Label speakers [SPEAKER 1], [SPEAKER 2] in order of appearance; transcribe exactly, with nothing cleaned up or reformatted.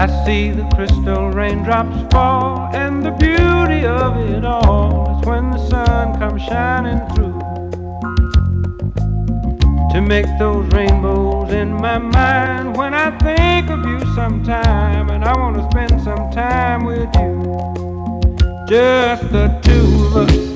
[SPEAKER 1] I see the crystal raindrops fall, and the beauty of it all is when the sun comes shining through to make those rainbows in my mind. When I think of you sometime, and I want to spend some time with you, just the two of us.